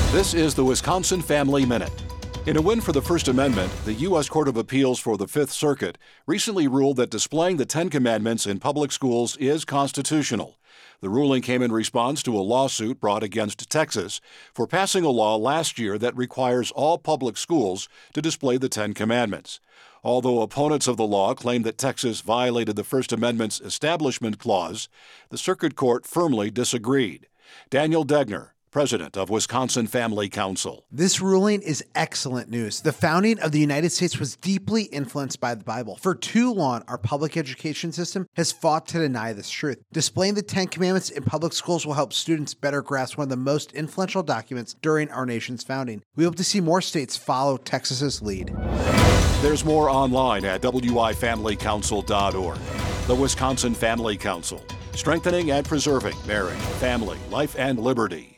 This is the Wisconsin Family Minute. In a win for the First Amendment, the U.S. Court of Appeals for the Fifth Circuit recently ruled that displaying the Ten Commandments in public schools is constitutional. The ruling came in response to a lawsuit brought against Texas for passing a law last year that requires all public schools to display the Ten Commandments. Although opponents of the law claim that Texas violated the First Amendment's Establishment Clause, the Circuit Court firmly disagreed. Daniel Degner, president of Wisconsin Family Council. This ruling is excellent news. The founding of the United States was deeply influenced by the Bible. For too long, our public education system has fought to deny this truth. Displaying the Ten Commandments in public schools will help students better grasp one of the most influential documents during our nation's founding. We hope to see more states follow Texas's lead. There's more online at wifamilycouncil.org. The Wisconsin Family Council, strengthening and preserving marriage, family, life, and liberty.